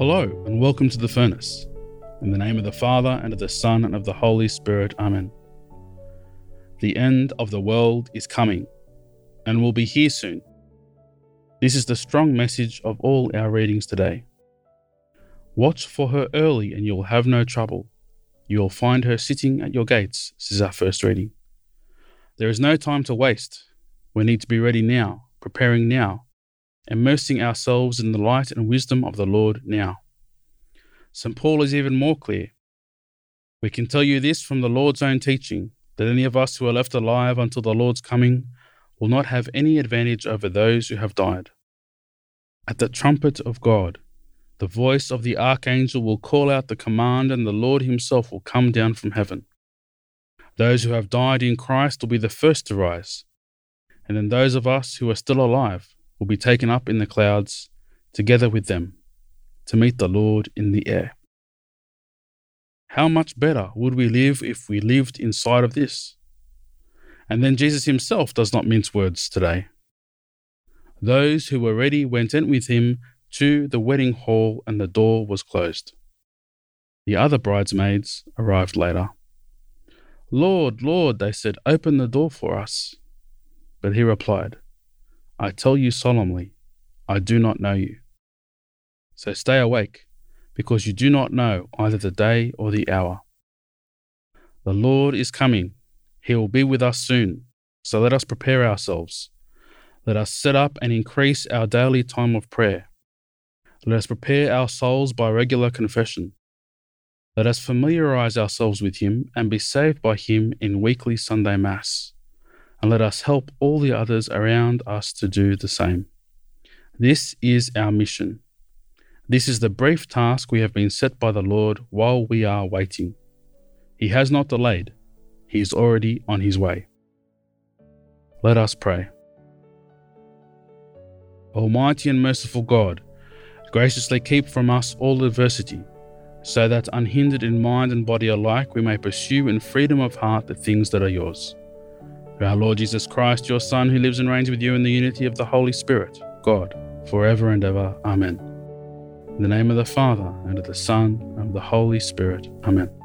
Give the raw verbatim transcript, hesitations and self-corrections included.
Hello and welcome to The Furnace. In the name of the Father, and of the Son, and of the Holy Spirit. Amen. The end of the world is coming and will be here soon. This is the strong message of all our readings today. Watch for her early and you'll have no trouble. You will find her sitting at your gates, says our first reading. There is no time to waste. We need to be ready now, preparing now, immersing ourselves in the light and wisdom of the Lord now. Saint Paul is even more clear. We can tell you this from the Lord's own teaching, that any of us who are left alive until the Lord's coming will not have any advantage over those who have died. At the trumpet of God, the voice of the archangel will call out the command, and the Lord himself will come down from heaven. Those who have died in Christ will be the first to rise, and then those of us who are still alive will be taken up in the clouds together with them to meet the Lord in the air. How much better would we live if we lived inside of this? And then Jesus himself does not mince words today. Those who were ready went in with him to the wedding hall, and the door was closed. The other bridesmaids arrived later. "Lord, Lord," they said, "open the door for us." But he replied, "I tell you solemnly, I do not know you. So stay awake, because you do not know either the day or the hour." The Lord is coming. He will be with us soon. So let us prepare ourselves. Let us set up and increase our daily time of prayer. Let us prepare our souls by regular confession. Let us familiarize ourselves with him and be saved by him in weekly Sunday Mass. And let us help all the others around us to do the same. This is our mission. This is the brief task we have been set by the Lord while we are waiting. He has not delayed. He is already on his way. Let us pray. Almighty and merciful God, graciously keep from us all adversity, so that unhindered in mind and body alike we may pursue in freedom of heart the things that are yours. Through our Lord Jesus Christ, your Son, who lives and reigns with you in the unity of the Holy Spirit, God, forever and ever. Amen. In the name of the Father, and of the Son, and of the Holy Spirit. Amen.